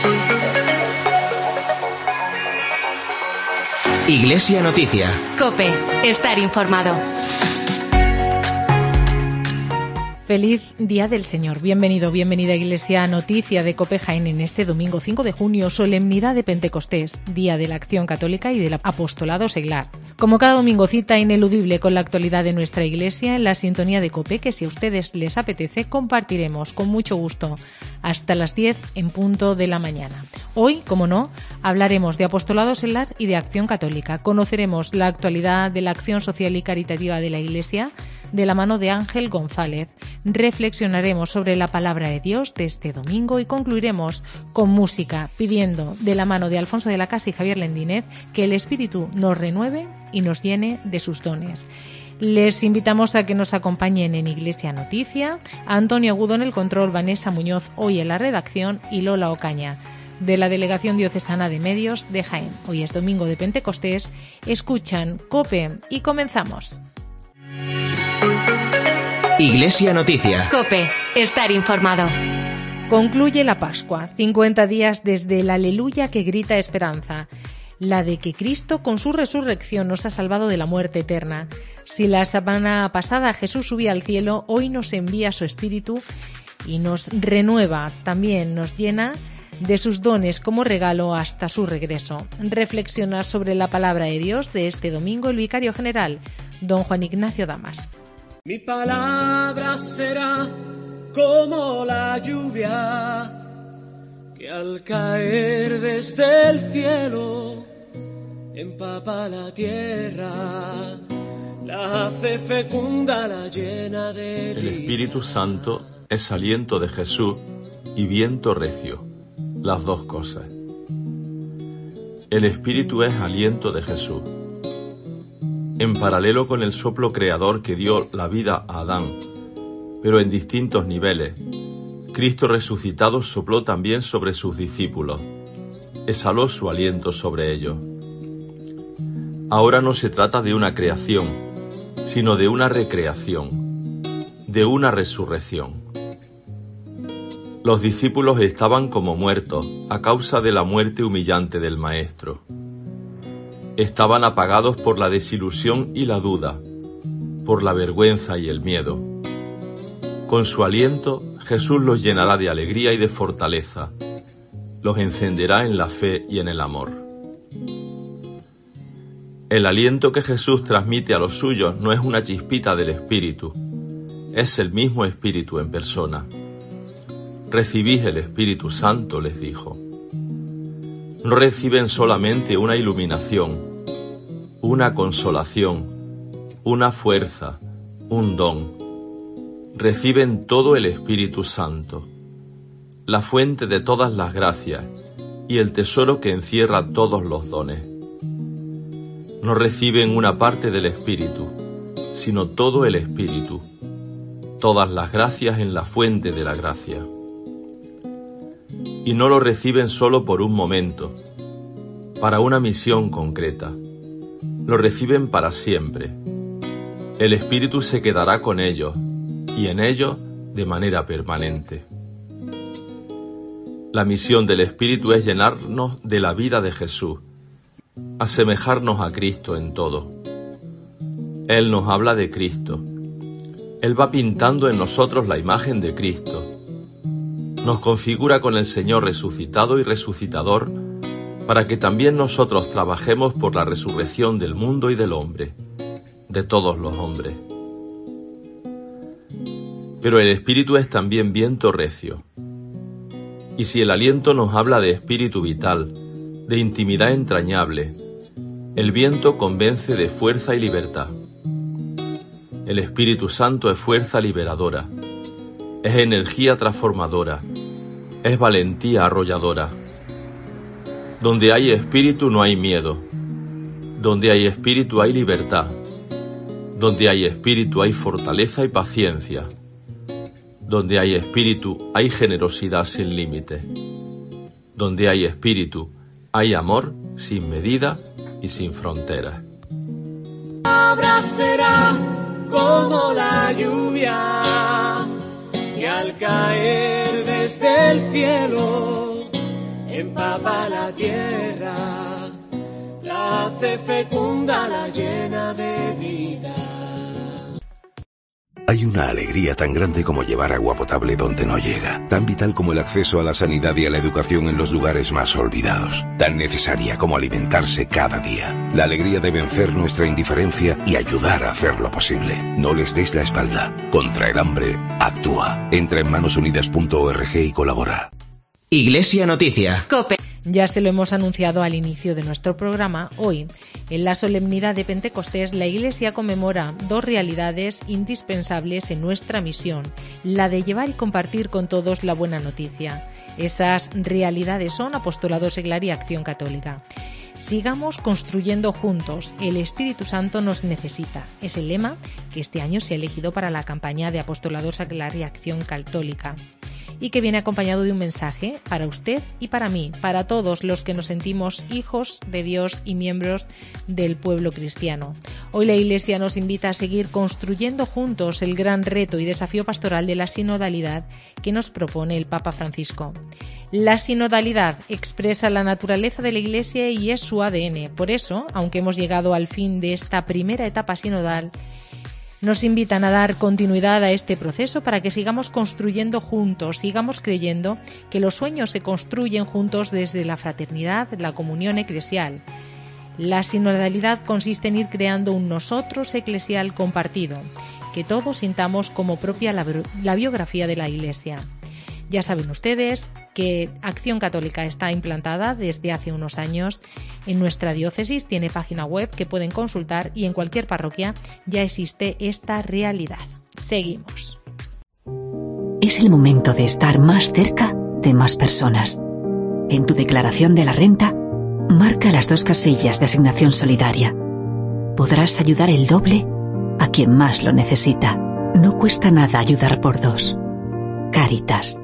Iglesia Noticia. COPE. Estar informado. Feliz Día del Señor. Bienvenido, bienvenida a Iglesia Noticia de COPE Jaén en este domingo 5 de junio, solemnidad de Pentecostés, Día de la Acción Católica y del Apostolado Seglar. Como cada domingo, cita ineludible con la actualidad de nuestra Iglesia en la sintonía de COPE, que si a ustedes les apetece compartiremos con mucho gusto hasta las 10 en punto de la mañana. Hoy, como no, hablaremos de Apostolado Seglar y de Acción Católica. Conoceremos la actualidad de la acción social y caritativa de la Iglesia de la mano de Ángel González. Reflexionaremos sobre la palabra de Dios de este domingo y concluiremos con música, pidiendo de la mano de Alfonso de la Casa y Javier Lendínez que el Espíritu nos renueve y nos llene de sus dones. Les invitamos a que nos acompañen en Iglesia Noticia, a Antonio Agudo en el control, Vanessa Muñoz hoy en la redacción y Lola Ocaña de la Delegación Diocesana de Medios de Jaén. Hoy es domingo de Pentecostés, escuchan COPE y comenzamos. Iglesia Noticia. COPE. Estar informado. Concluye la Pascua, 50 días desde el aleluya que grita esperanza, la de que Cristo con su resurrección nos ha salvado de la muerte eterna. Si la semana pasada Jesús subía al cielo, hoy nos envía su Espíritu y nos renueva, también nos llena de sus dones como regalo hasta su regreso. Reflexiona sobre la palabra de Dios de este domingo el vicario general, don Juan Ignacio Damas. Mi palabra será como la lluvia que al caer desde el cielo empapa la tierra, la hace fecunda, la llena de vida. El Espíritu Santo es aliento de Jesús y viento recio, las dos cosas. El Espíritu es aliento de Jesús. En paralelo con el soplo creador que dio la vida a Adán, pero en distintos niveles, Cristo resucitado sopló también sobre sus discípulos, exhaló su aliento sobre ellos. Ahora no se trata de una creación, sino de una recreación, de una resurrección. Los discípulos estaban como muertos a causa de la muerte humillante del Maestro. Estaban apagados por la desilusión y la duda, por la vergüenza y el miedo. Con su aliento, Jesús los llenará de alegría y de fortaleza, los encenderá en la fe y en el amor. El aliento que Jesús transmite a los suyos no es una chispita del Espíritu, es el mismo Espíritu en persona. Recibid el Espíritu Santo, les dijo. No reciben solamente una iluminación, una consolación, una fuerza, un don. Reciben todo el Espíritu Santo, la fuente de todas las gracias y el tesoro que encierra todos los dones. No reciben una parte del Espíritu, sino todo el Espíritu, todas las gracias en la fuente de la gracia. Y no lo reciben solo por un momento, para una misión concreta. Lo reciben para siempre. El Espíritu se quedará con ellos, y en ellos de manera permanente. La misión del Espíritu es llenarnos de la vida de Jesús, asemejarnos a Cristo en todo. Él nos habla de Cristo. Él va pintando en nosotros la imagen de Cristo. Nos configura con el Señor resucitado y resucitador para que también nosotros trabajemos por la resurrección del mundo y del hombre, de todos los hombres. Pero el Espíritu es también viento recio. Y si el aliento nos habla de espíritu vital, de intimidad entrañable, el viento convence de fuerza y libertad. El Espíritu Santo es fuerza liberadora, es energía transformadora, es valentía arrolladora. Donde hay espíritu no hay miedo, donde hay espíritu hay libertad, donde hay espíritu hay fortaleza y paciencia, donde hay espíritu hay generosidad sin límite, donde hay espíritu hay amor sin medida y sin fronteras. Palabra será como la lluvia que al caer desde el cielo empapa la tierra, la hace fecunda, la llena de vida. Hay una alegría tan grande como llevar agua potable donde no llega, tan vital como el acceso a la sanidad y a la educación en los lugares más olvidados, tan necesaria como alimentarse cada día. La alegría de vencer nuestra indiferencia y ayudar a hacerlo posible. No les des la espalda. Contra el hambre, actúa. Entra en manosunidas.org y colabora. Iglesia Noticia. COPE. Ya se lo hemos anunciado al inicio de nuestro programa. Hoy, en la solemnidad de Pentecostés, la Iglesia conmemora dos realidades indispensables en nuestra misión, la de llevar y compartir con todos la buena noticia. Esas realidades son apostolado seglar y acción católica. Sigamos construyendo juntos. El Espíritu Santo nos necesita. Es el lema que este año se ha elegido para la campaña de apostolado seglar y acción católica, y que viene acompañado de un mensaje para usted y para mí, para todos los que nos sentimos hijos de Dios y miembros del pueblo cristiano. Hoy la Iglesia nos invita a seguir construyendo juntos el gran reto y desafío pastoral de la sinodalidad que nos propone el Papa Francisco. La sinodalidad expresa la naturaleza de la Iglesia y es su ADN. Por eso, aunque hemos llegado al fin de esta primera etapa sinodal, nos invitan a dar continuidad a este proceso para que sigamos construyendo juntos, sigamos creyendo que los sueños se construyen juntos desde la fraternidad, la comunión eclesial. La sinodalidad consiste en ir creando un nosotros eclesial compartido, que todos sintamos como propia la biografía de la Iglesia. Ya saben ustedes que Acción Católica está implantada desde hace unos años en nuestra diócesis, tiene página web que pueden consultar y en cualquier parroquia ya existe esta realidad. Seguimos. Es el momento de estar más cerca de más personas. En tu declaración de la renta, marca las 2 casillas de asignación solidaria. Podrás ayudar el doble a quien más lo necesita. No cuesta nada ayudar por 2. Cáritas.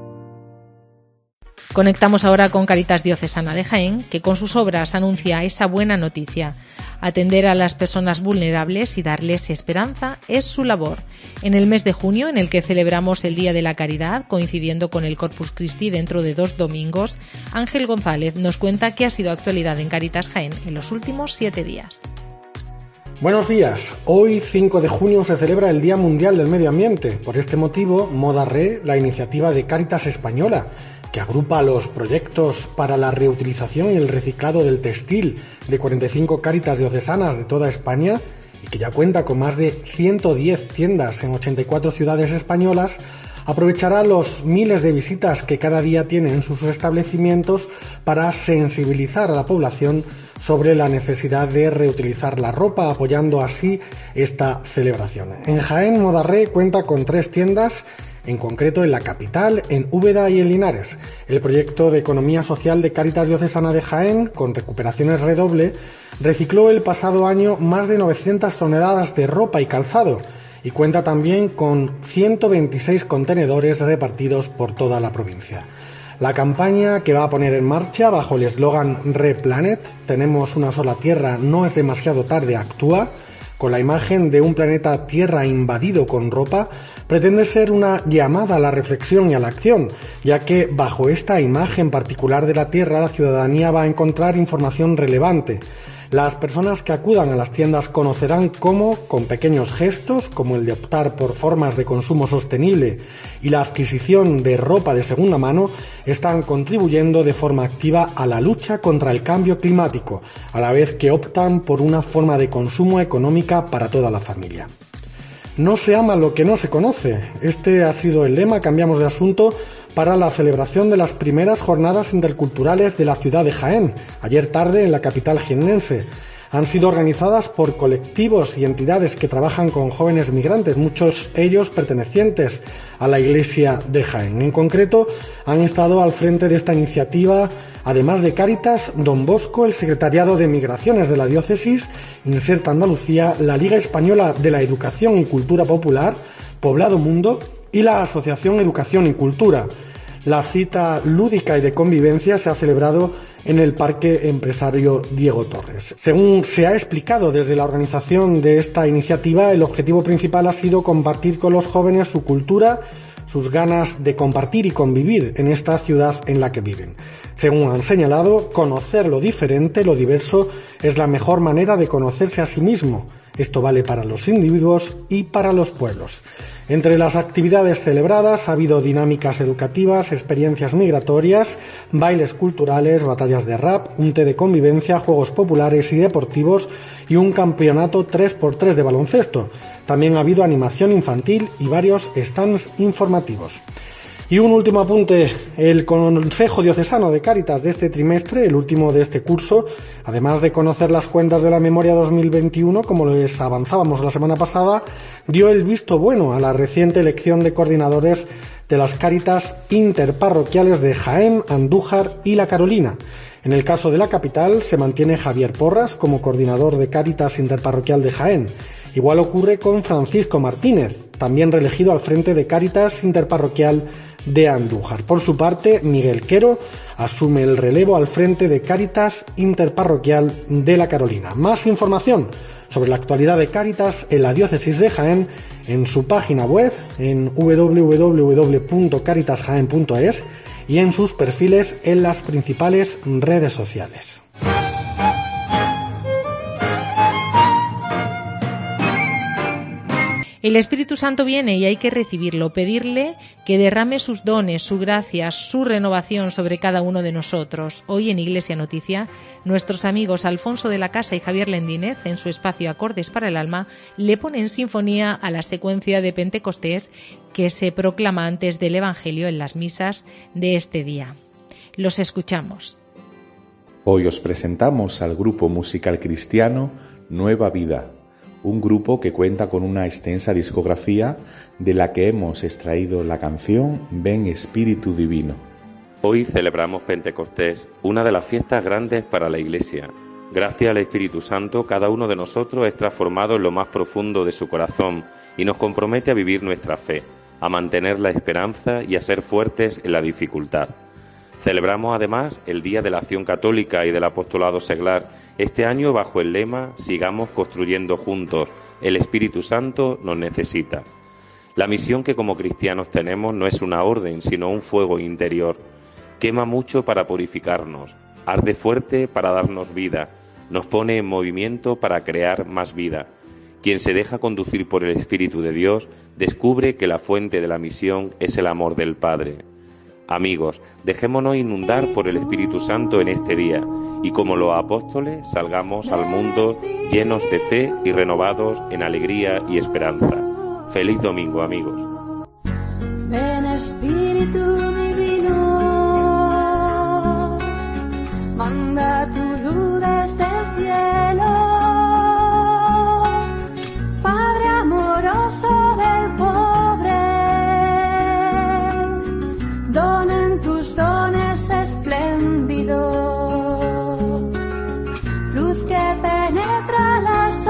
Conectamos ahora con Cáritas Diocesana de Jaén, que con sus obras anuncia esa buena noticia. Atender a las personas vulnerables y darles esperanza es su labor. En el mes de junio, en el que celebramos el Día de la Caridad, coincidiendo con el Corpus Christi dentro de 2 domingos, Ángel González nos cuenta qué ha sido actualidad en Cáritas Jaén en los últimos 7 días. Buenos días. Hoy, 5 de junio, se celebra el Día Mundial del Medio Ambiente. Por este motivo, Moda Re, la iniciativa de Cáritas Española, que agrupa los proyectos para la reutilización y el reciclado del textil de 45 Cáritas diocesanas de toda España y que ya cuenta con más de 110 tiendas en 84 ciudades españolas, aprovechará los miles de visitas que cada día tienen sus establecimientos para sensibilizar a la población sobre la necesidad de reutilizar la ropa, apoyando así esta celebración. En Jaén, Moda Re cuenta con 3 tiendas, en concreto en la capital, en Úbeda y en Linares. El proyecto de economía social de Cáritas Diocesana de Jaén, con Recuperaciones Redoble, recicló el pasado año más de 900 toneladas de ropa y calzado y cuenta también con 126 contenedores repartidos por toda la provincia. La campaña, que va a poner en marcha bajo el eslogan Replanet, tenemos una sola tierra, no es demasiado tarde, actúa, con la imagen de un planeta Tierra invadido con ropa, pretende ser una llamada a la reflexión y a la acción, ya que bajo esta imagen particular de la Tierra la ciudadanía va a encontrar información relevante. Las personas que acudan a las tiendas conocerán cómo, con pequeños gestos, como el de optar por formas de consumo sostenible y la adquisición de ropa de segunda mano, están contribuyendo de forma activa a la lucha contra el cambio climático, a la vez que optan por una forma de consumo económica para toda la familia. No se ama lo que no se conoce. Este ha sido el lema, cambiamos de asunto, para la celebración de las primeras jornadas interculturales de la ciudad de Jaén, ayer tarde en la capital jiennense. Han sido organizadas por colectivos y entidades que trabajan con jóvenes migrantes, muchos ellos pertenecientes a la Iglesia de Jaén. En concreto, han estado al frente de esta iniciativa, además de Cáritas, Don Bosco, el Secretariado de Migraciones de la Diócesis, Inserta Andalucía, la Liga Española de la Educación y Cultura Popular, Poblado Mundo y la Asociación Educación y Cultura. La cita lúdica y de convivencia se ha celebrado en el Parque Empresario Diego Torres. Según se ha explicado desde la organización de esta iniciativa, el objetivo principal ha sido compartir con los jóvenes su cultura, sus ganas de compartir y convivir en esta ciudad en la que viven. Según han señalado, conocer lo diferente, lo diverso, es la mejor manera de conocerse a sí mismo. Esto vale para los individuos y para los pueblos. Entre las actividades celebradas ha habido dinámicas educativas, experiencias migratorias, bailes culturales, batallas de rap, un té de convivencia, juegos populares y deportivos y un campeonato 3x3 de baloncesto. También ha habido animación infantil y varios stands informativos. Y un último apunte, el Consejo Diocesano de Cáritas de este trimestre, el último de este curso, además de conocer las cuentas de la memoria 2021, como les avanzábamos la semana pasada, dio el visto bueno a la reciente elección de coordinadores de las Cáritas interparroquiales de Jaén, Andújar y La Carolina. En el caso de la capital se mantiene Javier Porras como coordinador de Cáritas interparroquial de Jaén. Igual ocurre con Francisco Martínez, también reelegido al frente de Cáritas interparroquial de Andújar. Por su parte, Miguel Quero asume el relevo al frente de Cáritas interparroquial de La Carolina. Más información sobre la actualidad de Cáritas en la diócesis de Jaén en su página web en www.caritasjaen.es y en sus perfiles en las principales redes sociales. El Espíritu Santo viene y hay que recibirlo, pedirle que derrame sus dones, su gracia, su renovación sobre cada uno de nosotros. Hoy en Iglesia Noticia, nuestros amigos Alfonso de la Casa y Javier Lendínez, en su espacio Acordes para el Alma, le ponen sinfonía a la secuencia de Pentecostés que se proclama antes del Evangelio en las misas de este día. Los escuchamos. Hoy os presentamos al grupo musical cristiano Nueva Vida, un grupo que cuenta con una extensa discografía de la que hemos extraído la canción Ven Espíritu Divino. Hoy celebramos Pentecostés, una de las fiestas grandes para la Iglesia. Gracias al Espíritu Santo, cada uno de nosotros es transformado en lo más profundo de su corazón y nos compromete a vivir nuestra fe, a mantener la esperanza y a ser fuertes en la dificultad. Celebramos además el Día de la Acción Católica y del Apostolado Seglar, este año bajo el lema Sigamos construyendo juntos, el Espíritu Santo nos necesita. La misión que como cristianos tenemos no es una orden, sino un fuego interior. Quema mucho para purificarnos, arde fuerte para darnos vida, nos pone en movimiento para crear más vida. Quien se deja conducir por el Espíritu de Dios descubre que la fuente de la misión es el amor del Padre. Amigos, dejémonos inundar por el Espíritu Santo en este día y como los apóstoles salgamos al mundo llenos de fe y renovados en alegría y esperanza. Feliz domingo, amigos. Ven Espíritu Divino, manda tu luz desde el cielo, Padre amoroso del pobre, donen tus dones espléndidos, luz que penetra las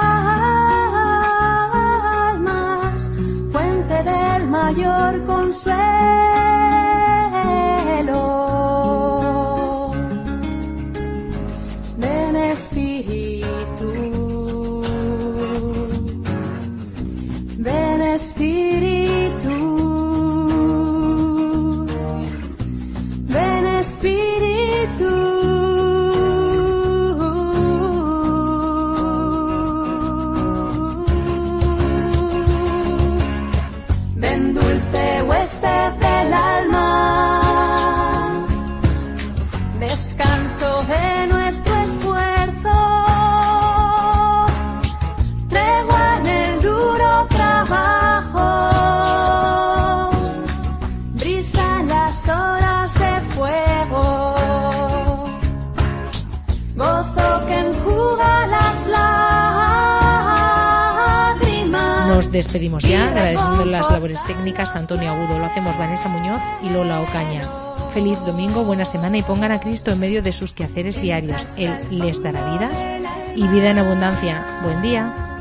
almas, fuente del mayor consuelo. Ven Espíritu, ven Espíritu. Ven Espíritu, ven dulce huésped del alma, descanso de nuestro esfuerzo, tregua en el duro trabajo, brisa en las horas de fuego, gozo que enjuga las lágrimas. Nos despedimos ya, agradeciendo las labores técnicas a Antonio Agudo. Lo hacemos Vanessa Muñoz y Lola Ocaña. Feliz domingo, buena semana y pongan a Cristo en medio de sus quehaceres diarios. Él les dará vida y vida en abundancia. Buen día.